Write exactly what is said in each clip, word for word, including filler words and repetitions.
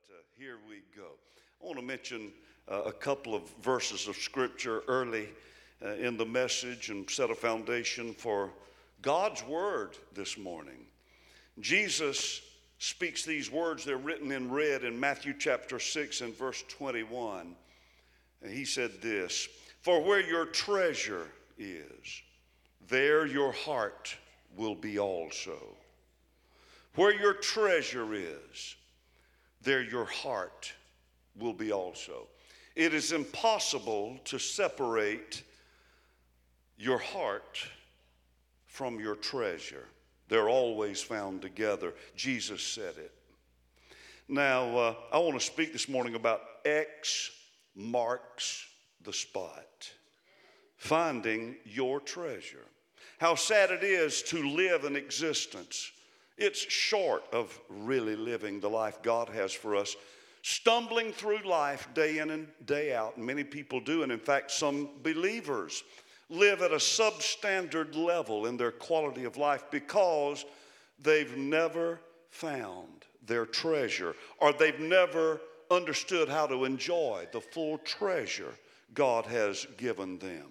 uh, here we go. I want to mention uh, a couple of verses of Scripture early uh, in the message and set a foundation for God's Word this morning. Jesus speaks these words. They're written in red in Matthew chapter six and verse twenty-one. And he said this, "For where your treasure is, there your heart will be also." Where your treasure is, there your heart will be also. It is impossible to separate your heart from your treasure. They're always found together. Jesus said it. Now, uh, I want to speak this morning about X marks the spot. Finding your treasure. How sad it is to live an existence. It's short of really living the life God has for us. Stumbling through life day in and day out. And many people do. And in fact, some believers live at a substandard level in their quality of life because they've never found their treasure, or they've never understood how to enjoy the full treasure God has given them.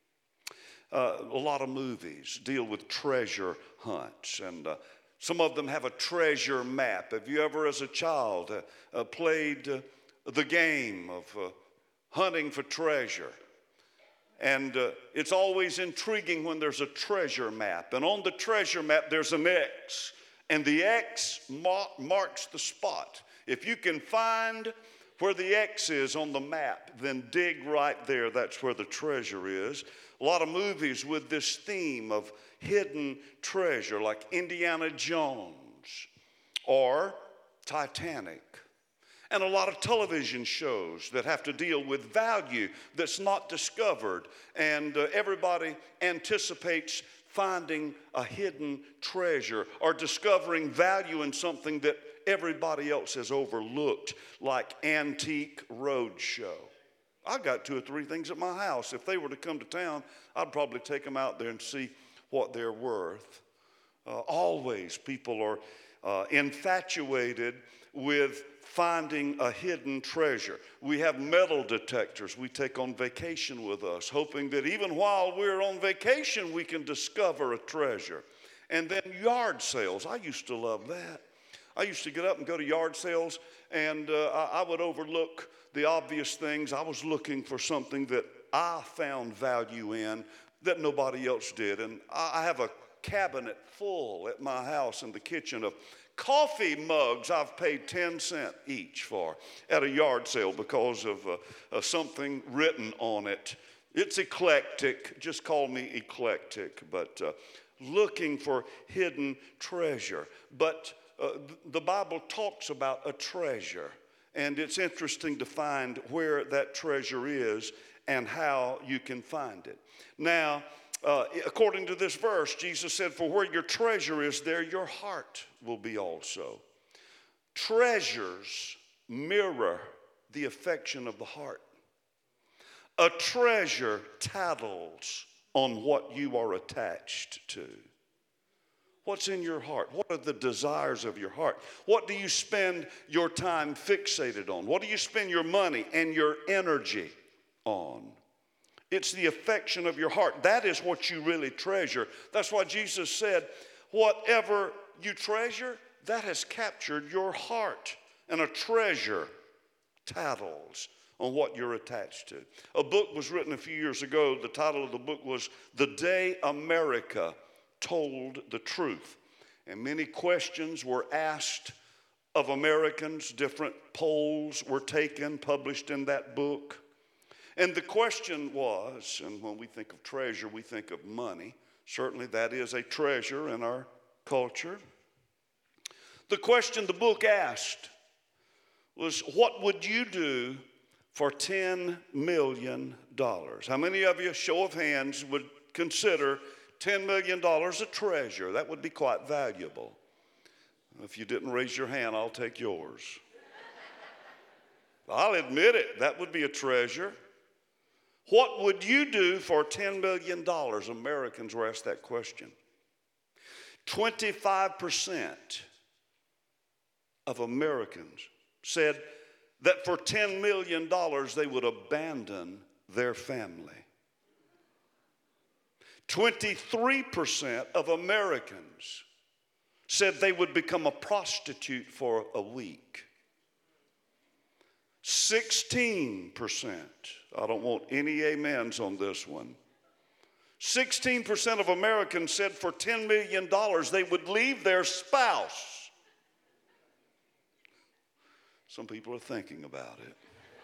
Uh, a lot of movies deal with treasure hunts, and uh, some of them have a treasure map. Have you ever, as a child, uh, uh, played uh, the game of uh, hunting for treasure? And uh, it's always intriguing when there's a treasure map. And on the treasure map, there's an X. And the X mar- marks the spot. If you can find where the X is on the map, then dig right there. That's where the treasure is. A lot of movies with this theme of hidden treasure, like Indiana Jones or Titanic. And a lot of television shows that have to deal with value that's not discovered. And uh, everybody anticipates finding a hidden treasure or discovering value in something that everybody else has overlooked, like Antique Roadshow. I got two or three things at my house. If they were to come to town, I'd probably take them out there and see what they're worth. Uh, always people are uh, infatuated with finding a hidden treasure. We have metal detectors we take on vacation with us, hoping that even while we're on vacation, we can discover a treasure. And then yard sales. I used to love that. I used to get up and go to yard sales, and uh, I, I would overlook the obvious things. I was looking for something that I found value in that nobody else did. And I, I have a cabinet full at my house in the kitchen of coffee mugs I've paid ten cents each for at a yard sale because of uh, uh, something written on it. It's eclectic. Just call me eclectic. But uh, looking for hidden treasure. But uh, the Bible talks about a treasure. And it's interesting to find where that treasure is and how you can find it. Now, Uh, according to this verse, Jesus said, "For where your treasure is, there your heart will be also." Treasures mirror the affection of the heart. A treasure tattles on what you are attached to. What's in your heart? What are the desires of your heart? What do you spend your time fixated on? What do you spend your money and your energy on? It's the affection of your heart. That is what you really treasure. That's why Jesus said, whatever you treasure, that has captured your heart. And a treasure tattles on what you're attached to. A book was written a few years ago. The title of the book was "The Day America Told the Truth." And many questions were asked of Americans. Different polls were taken, published in that book. And the question was, and when we think of treasure, we think of money. Certainly that is a treasure in our culture. The question the book asked was, what would you do for ten million dollars? How many of you, show of hands, would consider ten million dollars a treasure? That would be quite valuable. If you didn't raise your hand, I'll take yours. I'll admit it, that would be a treasure. What would you do for ten million dollars? Americans were asked that question. twenty-five percent of Americans said that for ten million dollars they would abandon their family. twenty-three percent of Americans said they would become a prostitute for a week. sixteen percent, I don't want any amens on this one. sixteen percent of Americans said for ten million dollars they would leave their spouse. Some people are thinking about it.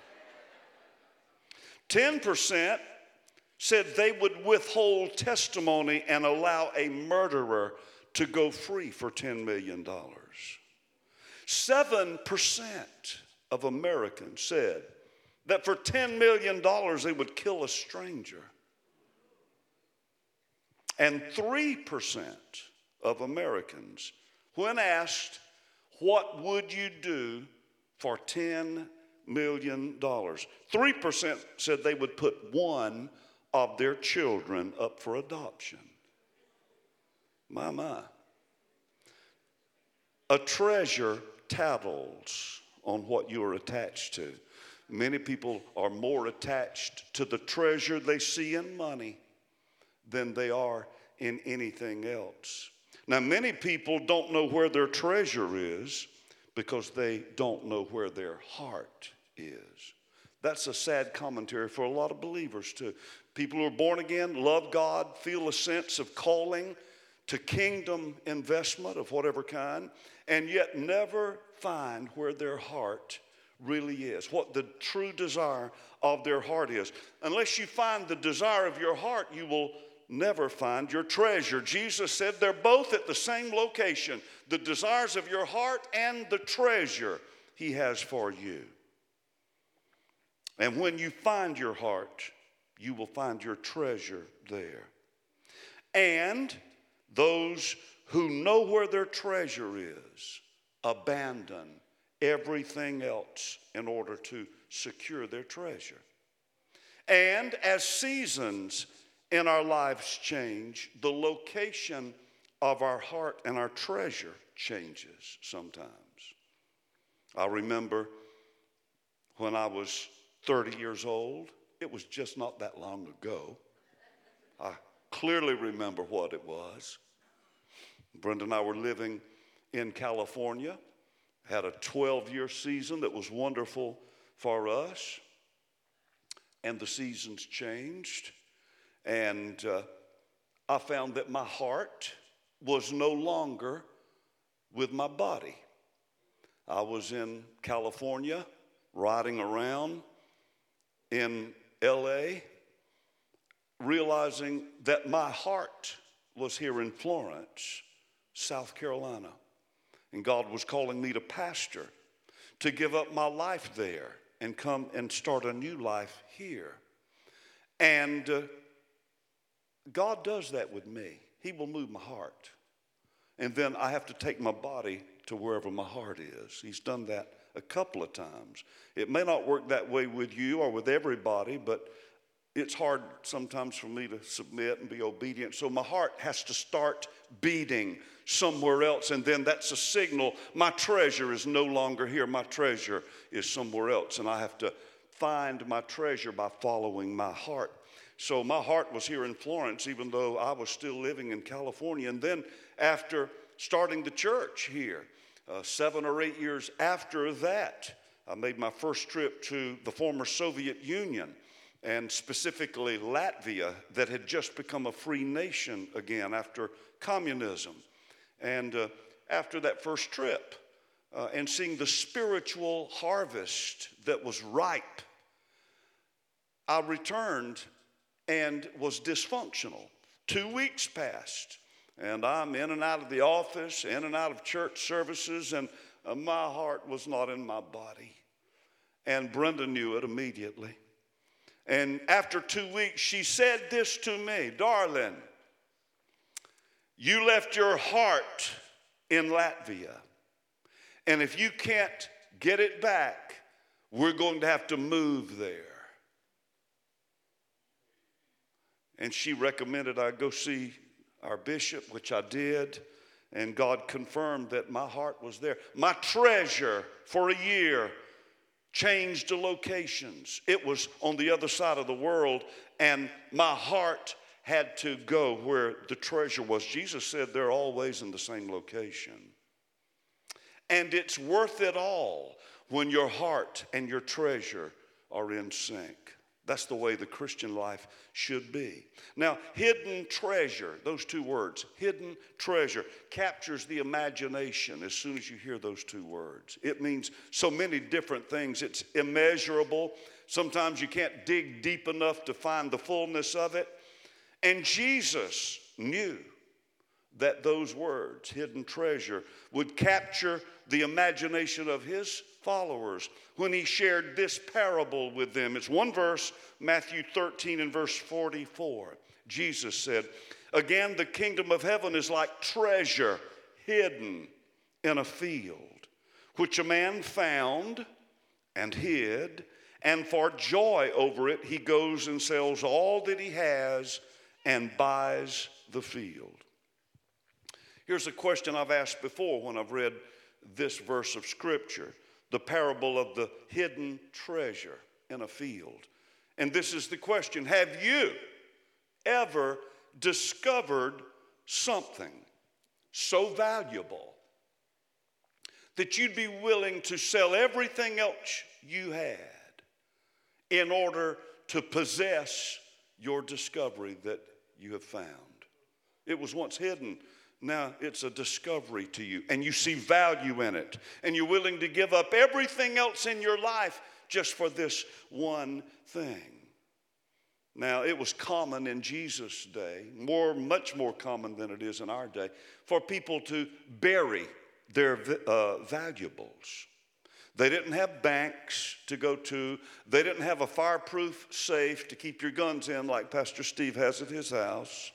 ten percent said they would withhold testimony and allow a murderer to go free for ten million dollars. seven percent of Americans said that for ten million dollars they would kill a stranger. And three percent of Americans, when asked, what would you do for ten million dollars? three percent said they would put one of their children up for adoption. My, my. A treasure tattles on what you are attached to. Many people are more attached to the treasure they see in money than they are in anything else. Now, many people don't know where their treasure is because they don't know where their heart is. That's a sad commentary for a lot of believers too. People who are born again, love God, feel a sense of calling to kingdom investment of whatever kind, and yet never find where their heart really is, what the true desire of their heart is. Unless you find the desire of your heart, you will never find your treasure. Jesus said they're both at the same location, the desires of your heart and the treasure he has for you. And when you find your heart, you will find your treasure there. And those who know where their treasure is abandon everything else in order to secure their treasure. And as seasons in our lives change, the location of our heart and our treasure changes sometimes. I remember when I was thirty years old, it was just not that long ago. I clearly remember what it was. Brenda and I were living in California, had a twelve-year season that was wonderful for us, and the seasons changed, and uh, I found that my heart was no longer with my body. I was in California, riding around in L A, realizing that my heart was here in Florence, South Carolina. And God was calling me to pastor, to give up my life there and come and start a new life here. And uh, God does that with me. He will move my heart. And then I have to take my body to wherever my heart is. He's done that a couple of times. It may not work that way with you or with everybody, but it's hard sometimes for me to submit and be obedient. So my heart has to start beating somewhere else, and then that's a signal my treasure is no longer here. My treasure is somewhere else, and I have to find my treasure by following my heart. So my heart was here in Florence, even though I was still living in California. And then after starting the church here, uh, seven or eight years after that, I made my first trip to the former Soviet Union, and specifically Latvia, that had just become a free nation again after communism. And uh, after that first trip, uh, and seeing the spiritual harvest that was ripe, I returned and was dysfunctional. Two weeks passed, and I'm in and out of the office, in and out of church services, and uh, my heart was not in my body. And Brenda knew it immediately. And after two weeks, she said this to me: "Darling, you left your heart in Latvia, and if you can't get it back, we're going to have to move there." And she recommended I go see our bishop, which I did, And God confirmed that my heart was there. My treasure for a year changed the locations. It was on the other side of the world, and my heart had to go where the treasure was. Jesus said they're always in the same location. And it's worth it all when your heart and your treasure are in sync. That's the way the Christian life should be. Now, hidden treasure, those two words, hidden treasure, captures the imagination as soon as you hear those two words. It means so many different things. It's immeasurable. Sometimes you can't dig deep enough to find the fullness of it. And Jesus knew that those words, hidden treasure, would capture the imagination of his followers when he shared this parable with them. It's one verse, Matthew thirteen and verse forty-four. Jesus said, "Again, the kingdom of heaven is like treasure hidden in a field, which a man found and hid, and for joy over it, he goes and sells all that he has and buys the field." Here's a question I've asked before when I've read this verse of Scripture, the parable of the hidden treasure in a field. And this is the question: have you ever discovered something so valuable that you'd be willing to sell everything else you had in order to possess your discovery that you have found? It was once hidden. Now it's a discovery to you, and you see value in it, and you're willing to give up everything else in your life just for this one thing. Now, it was common in Jesus' day, more, much more common than it is in our day, for people to bury their uh, valuables. They didn't have banks to go to. They didn't have a fireproof safe to keep your guns in like Pastor Steve has at his house.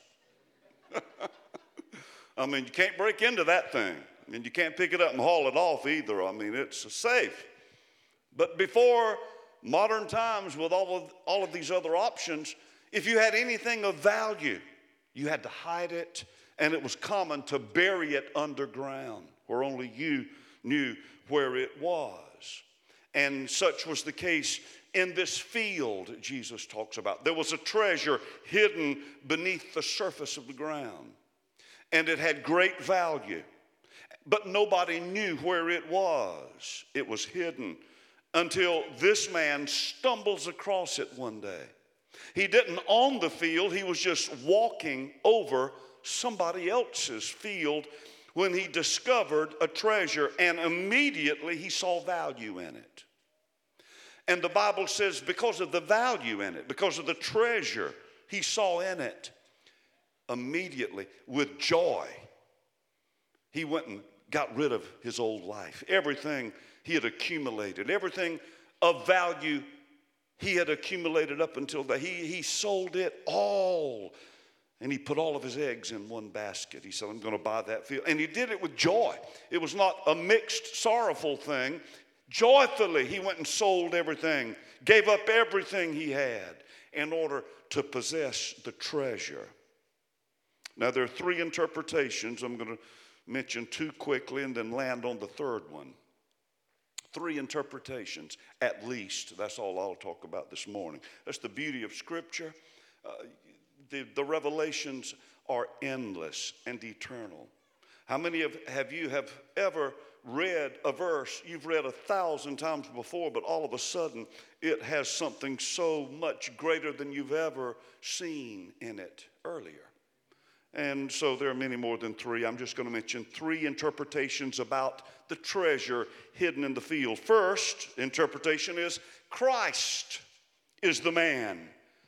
I mean, you can't break into that thing, and you can't pick it up and haul it off either. I mean, it's a safe. But before modern times, with all of, all of these other options, if you had anything of value, you had to hide it, and it was common to bury it underground where only you knew where it was. And such was the case in this field Jesus talks about. There was a treasure hidden beneath the surface of the ground, and it had great value, but nobody knew where it was. It was hidden until this man stumbles across it one day. He didn't own the field. He was just walking over somebody else's field when he discovered a treasure, and immediately he saw value in it. And the Bible says because of the value in it, because of the treasure he saw in it, immediately, with joy, he went and got rid of his old life. Everything he had accumulated, everything of value he had accumulated up until that. He, he sold it all, and he put all of his eggs in one basket. He said, I'm going to buy that field. And he did it with joy. It was not a mixed, sorrowful thing. Joyfully, he went and sold everything, gave up everything he had in order to possess the treasure. Now, there are three interpretations. I'm going to mention two quickly and then land on the third one. Three interpretations, at least. That's all I'll talk about this morning. That's the beauty of Scripture. Uh, the, the revelations are endless and eternal. How many of have you have ever read a verse you've read a thousand times before, but all of a sudden it has something so much greater than you've ever seen in it earlier? And so there are many more than three. I'm just going to mention three interpretations about the treasure hidden in the field. First interpretation is Christ is the man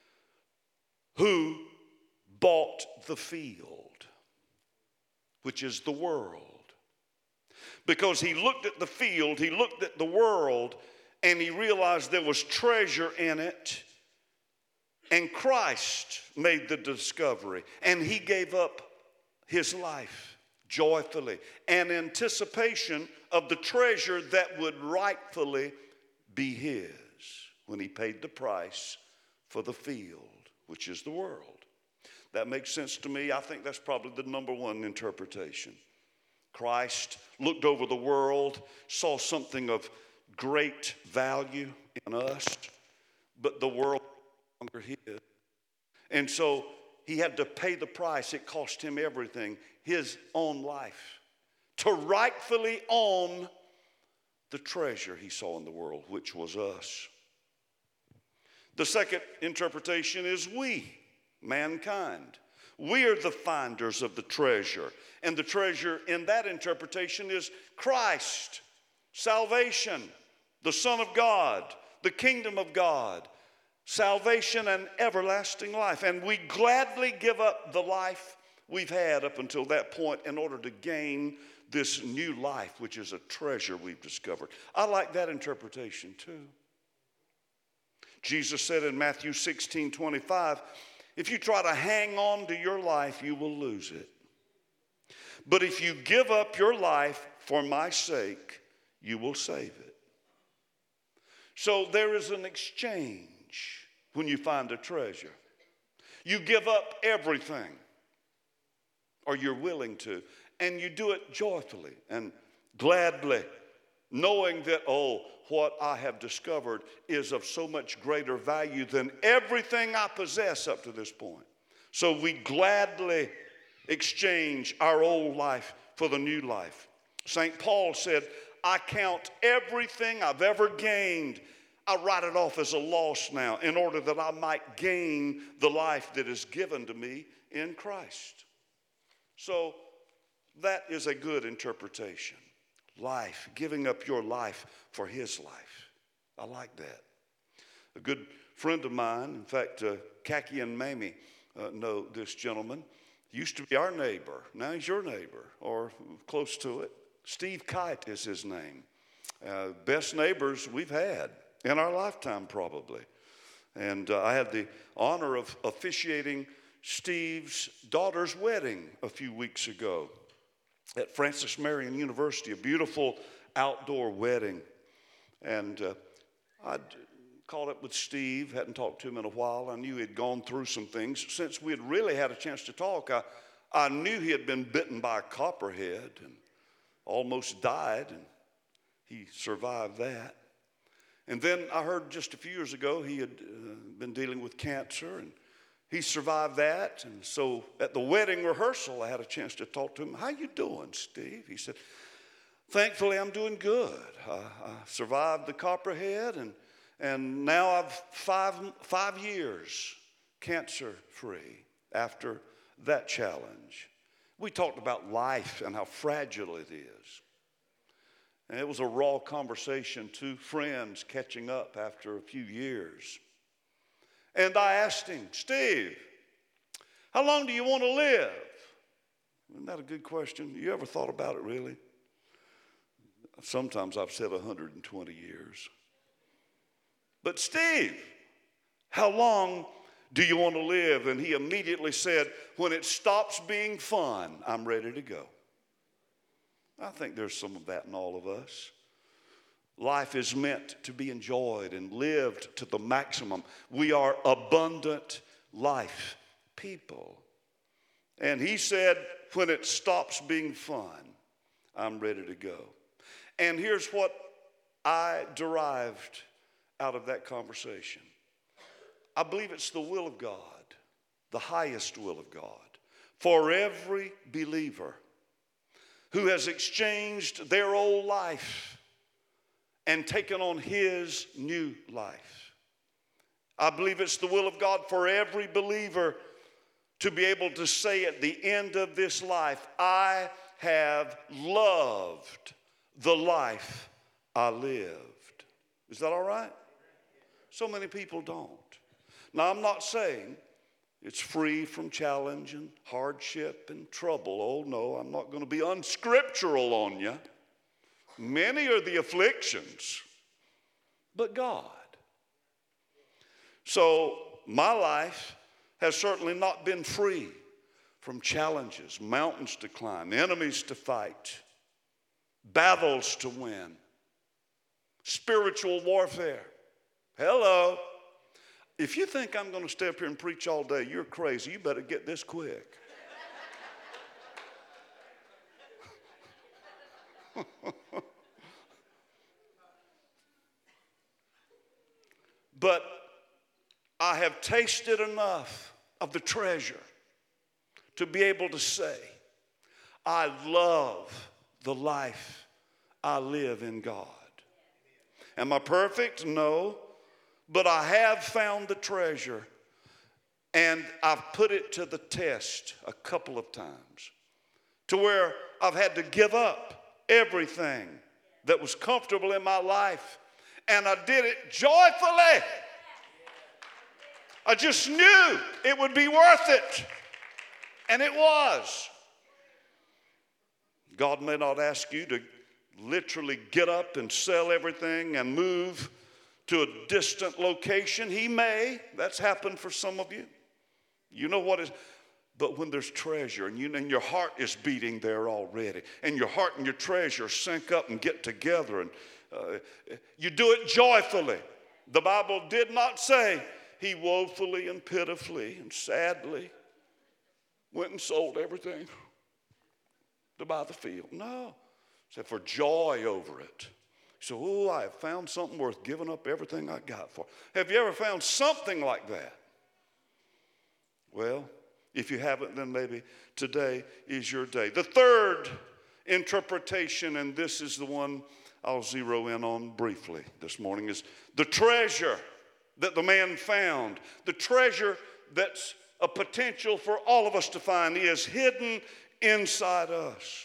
who bought the field, which is the world. Because he looked at the field, he looked at the world, and he realized there was treasure in it. And Christ made the discovery, and he gave up his life joyfully in anticipation of the treasure that would rightfully be his when he paid the price for the field, which is the world. That makes sense to me. I think that's probably the number one interpretation. Christ looked over the world, saw something of great value in us, but the world was no longer his. And so he had to pay the price. It cost him everything, his own life, to rightfully own the treasure he saw in the world, which was us. The second interpretation is we, mankind. We are the finders of the treasure. And the treasure in that interpretation is Christ, salvation, the Son of God, the kingdom of God, salvation and everlasting life. And we gladly give up the life we've had up until that point in order to gain this new life, which is a treasure we've discovered. I like that interpretation too. Jesus said in Matthew sixteen twenty-five, if you try to hang on to your life, you will lose it. But if you give up your life for my sake, you will save it. So there is an exchange when you find a treasure. You give up everything, or you're willing to, and you do it joyfully and gladly, knowing that, oh, what I have discovered is of so much greater value than everything I possess up to this point. So we gladly exchange our old life for the new life. Saint Paul said, I count everything I've ever gained, I write it off as a loss now in order that I might gain the life that is given to me in Christ. So that is a good interpretation. Life, giving up your life for his life. I like that. A good friend of mine, in fact, uh, Kaki and Mamie uh, know this gentleman. He used to be our neighbor. Now he's your neighbor, or close to it. Steve Kite is his name. Uh, best neighbors we've had in our lifetime, probably. And uh, I had the honor of officiating Steve's daughter's wedding a few weeks ago at Francis Marion University, a beautiful outdoor wedding. And uh, I'd caught up with Steve, hadn't talked to him in a while. I knew he'd gone through some things. Since we had really had a chance to talk, I, I knew he had been bitten by a copperhead and almost died, and he survived that. And then I heard just a few years ago he had uh, been dealing with cancer, and he survived that. And so at the wedding rehearsal, I had a chance to talk to him. How you doing, Steve? He said, thankfully, I'm doing good. I, I survived the copperhead, and, and now I've five, five years cancer-free after that challenge. We talked about life and how fragile it is. And it was a raw conversation, two friends catching up after a few years. And I asked him, Steve, how long do you want to live? Isn't that a good question? You ever thought about it, really? Sometimes I've said one hundred twenty years. But Steve, how long do you want to live? And he immediately said, when it stops being fun, I'm ready to go. I think there's some of that in all of us. Life is meant to be enjoyed and lived to the maximum. We are abundant life people. And he said, when it stops being fun, I'm ready to go. And here's what I derived out of that conversation. I believe it's the will of God, the highest will of God, for every believer who has exchanged their old life and taken on his new life. I believe it's the will of God for every believer to be able to say at the end of this life, I have loved the life I lived. Is that all right? So many people don't. Now, I'm not saying it's free from challenge and hardship and trouble. Oh, no, I'm not going to be unscriptural on you. Many are the afflictions, but God. So my life has certainly not been free from challenges, mountains to climb, enemies to fight, battles to win, spiritual warfare. Hello. If you think I'm going to stay up here and preach all day, you're crazy. You better get this quick. But I have tasted enough of the treasure to be able to say, I love the life I live in God. Am I perfect? No. But I have found the treasure, and I've put it to the test a couple of times to where I've had to give up everything that was comfortable in my life, and I did it joyfully. I just knew it would be worth it, and it was. God may not ask you to literally get up and sell everything and move to a distant location. He may. That's happened for some of you. You know what is, but when there's treasure and, you, and your heart is beating there already, and your heart and your treasure sync up and get together, and uh, you do it joyfully. The Bible did not say he woefully and pitifully and sadly went and sold everything to buy the field. No. Said for joy over it. So, oh, I have found something worth giving up everything I got for. Have you ever found something like that? Well, if you haven't, then maybe today is your day. The third interpretation, and this is the one I'll zero in on briefly this morning, is the treasure that the man found. The treasure that's a potential for all of us to find is hidden inside us.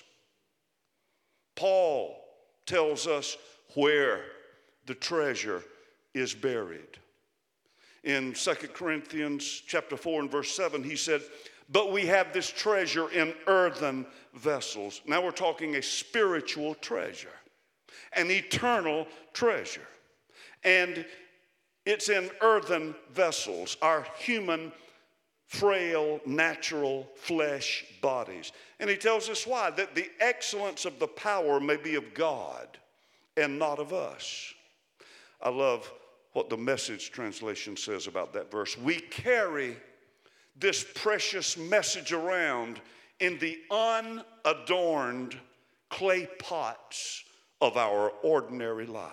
Paul tells us where the treasure is buried. In Second Corinthians chapter four and verse seven, he said, but we have this treasure in earthen vessels. Now we're talking a spiritual treasure, an eternal treasure. And it's in earthen vessels, our human frail, natural flesh bodies. And he tells us why, that the excellence of the power may be of God and not of us. I love what the Message translation says about that verse. We carry this precious message around in the unadorned clay pots of our ordinary lives.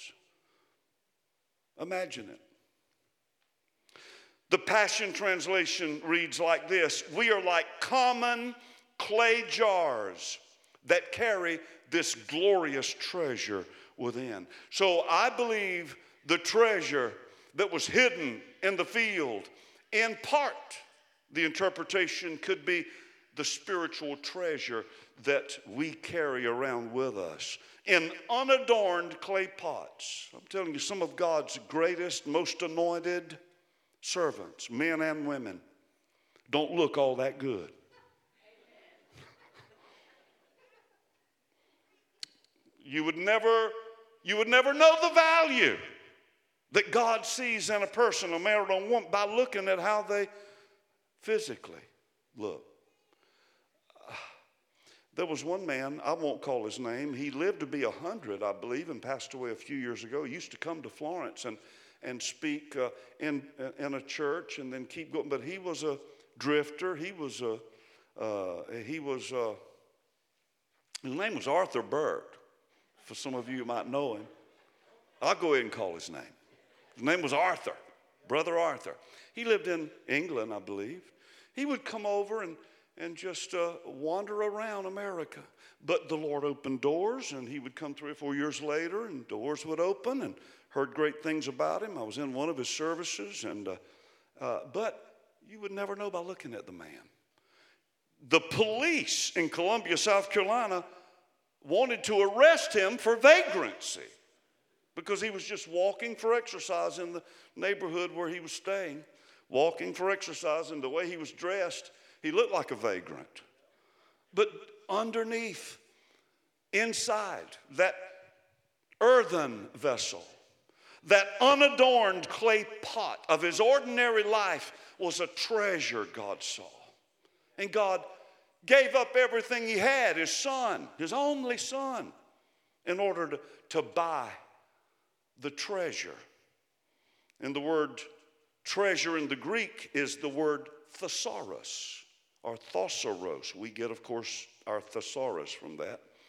Imagine it. The Passion Translation reads like this: we are like common clay jars that carry this glorious treasure within. So I believe the treasure that was hidden in the field, in part, the interpretation could be the spiritual treasure that we carry around with us in unadorned clay pots. I'm telling you, some of God's greatest, most anointed servants, men and women, don't look all that good. You would never, you would never know the value that God sees in a person, a man or a woman, by looking at how they physically look. There was one man, I won't call his name, he lived to be a hundred, I believe, and passed away a few years ago. He used to come to Florence and and speak uh, in, in a church and then keep going. But he was a drifter. He was a, uh, he was a, his name was Arthur Bird. For some of you who might know him, I'll go ahead and call his name. His name was Arthur, Brother Arthur. He lived in England, I believe. He would come over and, and just uh, wander around America. But the Lord opened doors, and he would come three or four years later, and doors would open, and heard great things about him. I was in one of his services, and uh, uh, but you would never know by looking at the man. The police in Columbia, South Carolina, wanted to arrest him for vagrancy because he was just walking for exercise in the neighborhood where he was staying, walking for exercise, and the way he was dressed, he looked like a vagrant. But underneath, inside that earthen vessel, that unadorned clay pot of his ordinary life was a treasure God saw. And God gave up everything he had, his son, his only son, in order to, to buy the treasure. And the word treasure in the Greek is the word thesaurus or thosauros. We get, of course, our thesaurus from that.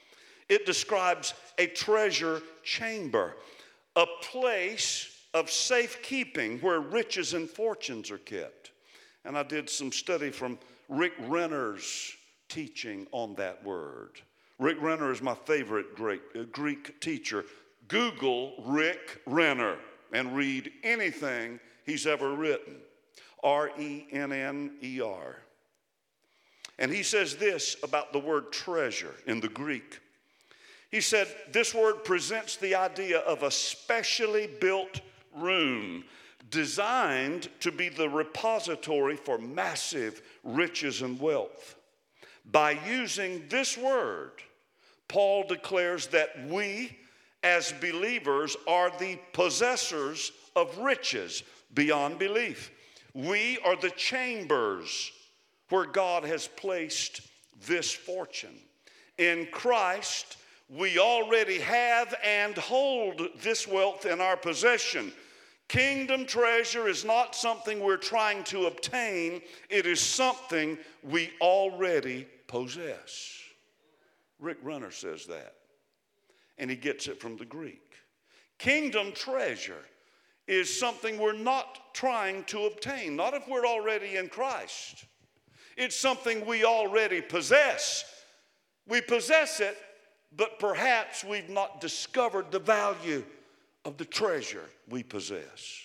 It describes a treasure chamber, a place of safekeeping where riches and fortunes are kept. And I did some study from Rick Renner's teaching on that word. Rick Renner is my favorite Greek, uh, Greek teacher. Google Rick Renner and read anything he's ever written. R E N N E R. And he says this about the word treasure in the Greek. He said, this word presents the idea of a specially built room designed to be the repository for massive riches and wealth. By using this word, Paul declares that we as believers are the possessors of riches beyond belief. We are the chambers where God has placed this fortune. In Christ, we already have and hold this wealth in our possession. Kingdom treasure is not something we're trying to obtain. It is something we already possess. Rick Renner says that, and he gets it from the Greek. Kingdom treasure is something we're not trying to obtain, not if we're already in Christ. It's something we already possess. We possess it, but perhaps we've not discovered the value of the treasure we possess.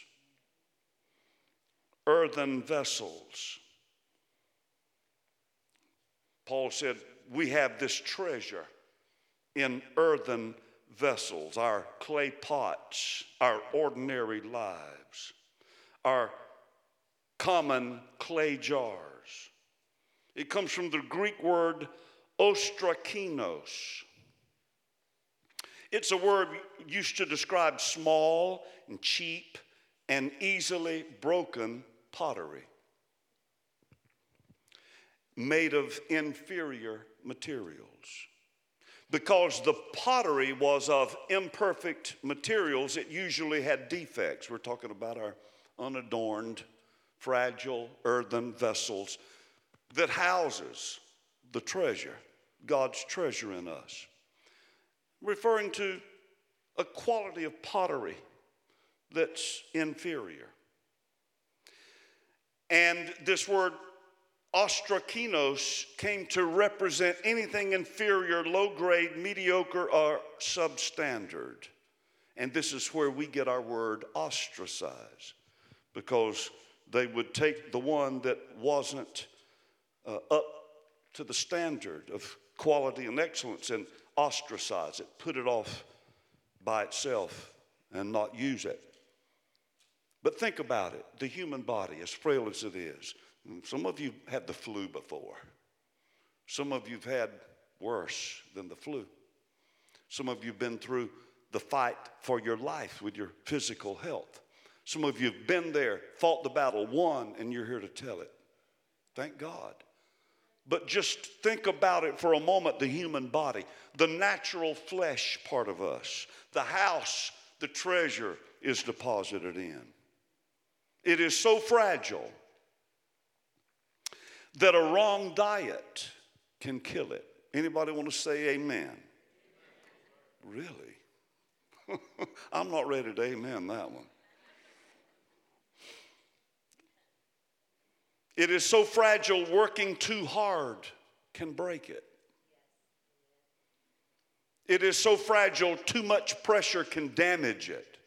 Earthen vessels. Paul said, we have this treasure in earthen vessels, our clay pots, our ordinary lives, our common clay jars. It comes from the Greek word ostrakinos. It's a word used to describe small and cheap and easily broken pottery made of inferior materials. Because the pottery was of imperfect materials, it usually had defects. We're talking about our unadorned, fragile earthen vessels that houses the treasure, God's treasure in us. Referring to a quality of pottery that's inferior. And this word ostrakinos came to represent anything inferior, low grade, mediocre, or substandard. And this is where we get our word ostracize, because they would take the one that wasn't uh, up to the standard of quality and excellence and ostracize it, put it off by itself and not use it. But think about it, the human body, as frail as it is. Some of you had the flu before. Some of you have had worse than the flu. Some of you have been through the fight for your life with your physical health. Some of you have been there, fought the battle, won, and you're here to tell it. Thank God. But just think about it for a moment, the human body, the natural flesh part of us, the house the treasure is deposited in. It is so fragile that a wrong diet can kill it. Anybody want to say amen? Really? I'm not ready to amen that one. It is so fragile, working too hard can break it. It is so fragile, too much pressure can damage it.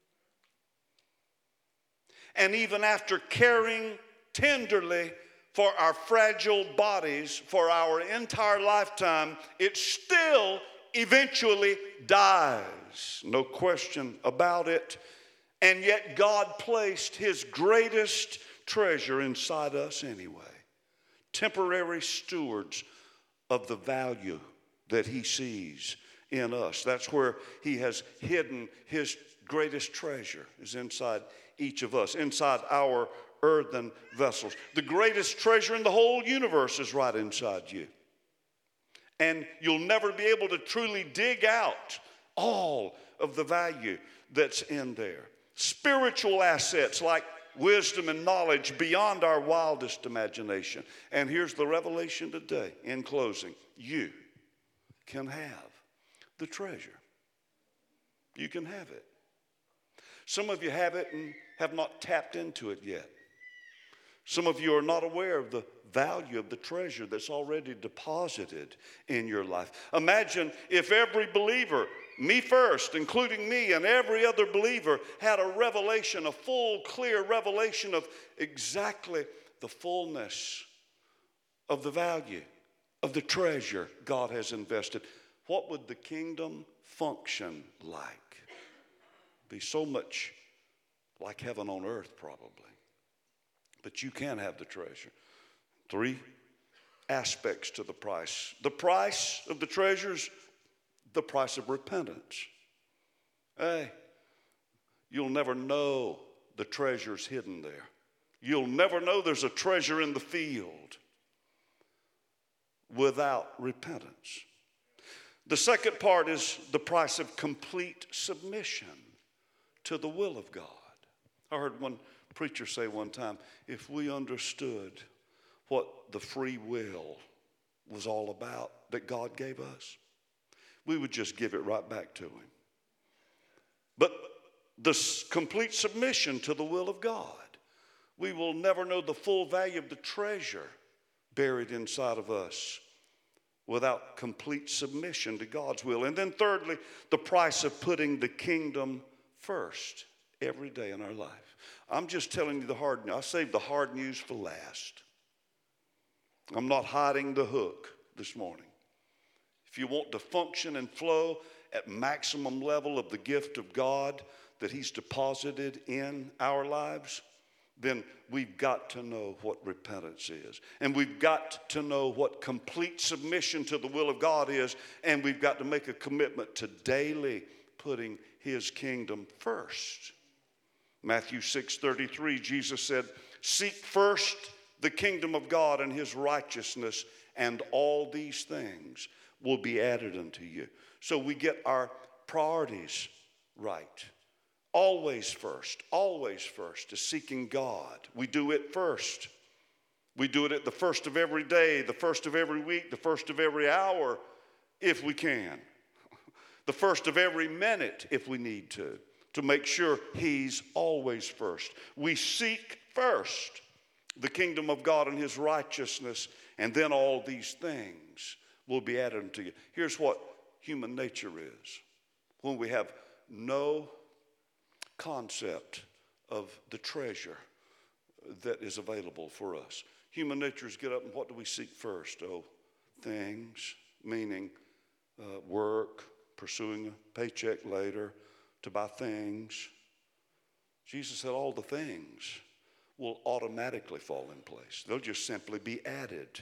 And even after caring tenderly for our fragile bodies for our entire lifetime, it still eventually dies. No question about it. And yet God placed his greatest treasure inside us anyway. Temporary stewards of the value that he sees in us. That's where he has hidden his greatest treasure, is inside each of us, inside our earthen vessels. The greatest treasure in the whole universe is right inside you. And you'll never be able to truly dig out all of the value that's in there. Spiritual assets like wisdom and knowledge beyond our wildest imagination. And here's the revelation today in closing. You can have the treasure. You can have it. Some of you have it and have not tapped into it yet. Some of you are not aware of the value of the treasure that's already deposited in your life. Imagine if every believer, me first, including me and every other believer, had a revelation, a full, clear revelation of exactly the fullness of the value of the treasure God has invested. What would the kingdom function like? Be so much like heaven on earth, probably. But you can have the treasure. Three aspects to the price. The price of the treasures, the price of repentance. Hey, you'll never know the treasure's hidden there. You'll never know there's a treasure in the field without repentance. The second part is the price of complete submission to the will of God. I heard one preacher say one time, if we understood what the free will was all about that God gave us, we would just give it right back to him. But the complete submission to the will of God, we will never know the full value of the treasure buried inside of us without complete submission to God's will. And then thirdly, the price of putting the kingdom first every day in our life. I'm just telling you the hard news. I saved the hard news for last. I'm not hiding the hook this morning. If you want to function and flow at maximum level of the gift of God that he's deposited in our lives, then we've got to know what repentance is. And we've got to know what complete submission to the will of God is. And we've got to make a commitment to daily putting his kingdom first. Matthew six thirty-three, Jesus said, seek first the kingdom of God and his righteousness, and all these things will be added unto you. So we get our priorities right. Always first, always first is seeking God. We do it first. We do it at the first of every day, the first of every week, the first of every hour, if we can. The first of every minute, if we need to, to make sure he's always first. We seek first the kingdom of God and his righteousness, and then all these things will be added unto you. Here's what human nature is. When we have no concept of the treasure that is available for us. Human nature is get up and what do we seek first? Oh, things, meaning uh, work, pursuing a paycheck later, to buy things. Jesus said all the things will automatically fall in place. They'll just simply be added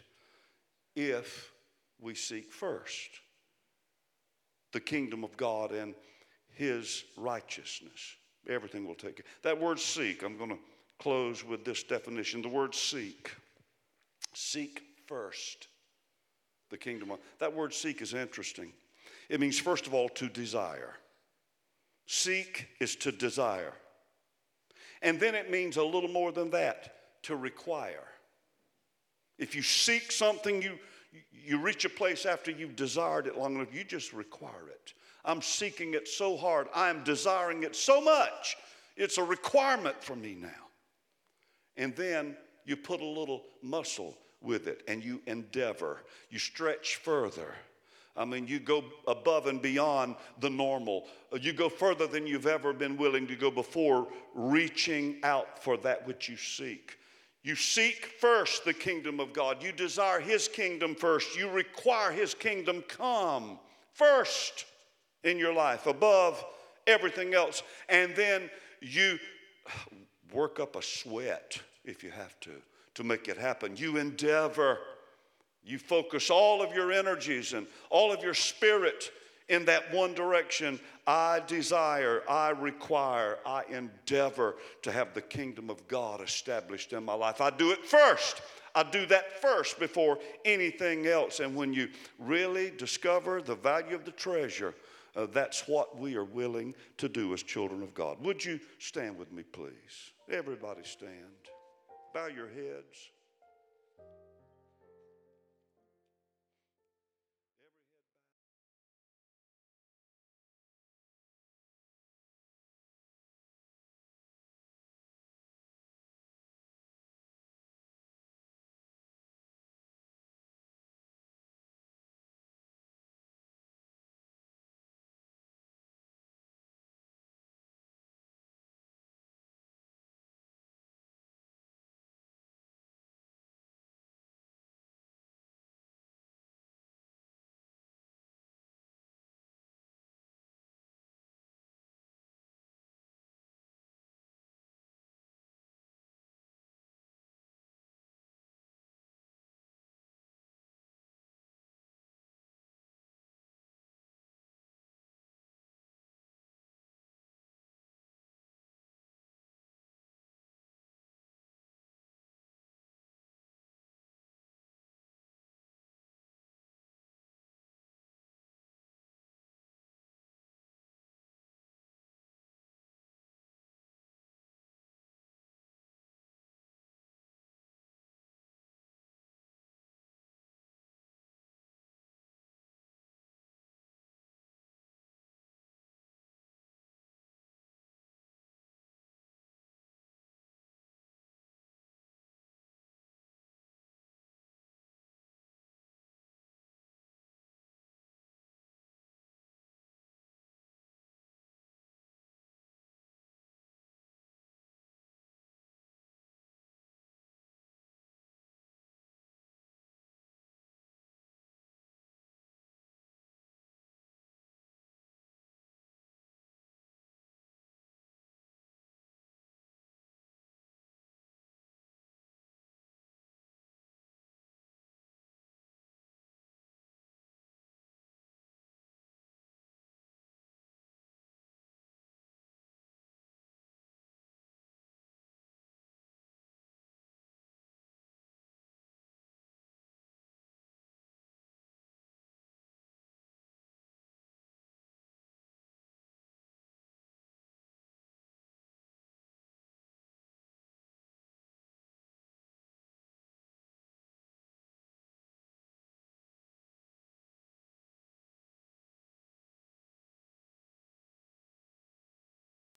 if we seek first the kingdom of God and his righteousness. Everything will take it. That word seek, I'm going to close with this definition. The word seek. Seek first the kingdom of. That word seek is interesting. It means, first of all, to desire. Seek is to desire. And then it means a little more than that, to require. If you seek something, you, you reach a place after you've desired it long enough, you just require it. I'm seeking it so hard. I'm desiring it so much. It's a requirement for me now. And then you put a little muscle with it and you endeavor. You stretch further. I mean, you go above and beyond the normal. You go further than you've ever been willing to go before, reaching out for that which you seek. You seek first the kingdom of God. You desire his kingdom first. You require his kingdom come first in your life, above everything else. And then you work up a sweat, if you have to, to make it happen. You endeavor. You focus all of your energies and all of your spirit in that one direction. I desire, I require, I endeavor to have the kingdom of God established in my life. I do it first. I do that first before anything else. And when you really discover the value of the treasure, Uh, that's what we are willing to do as children of God. Would you stand with me, please? Everybody stand. Bow your heads.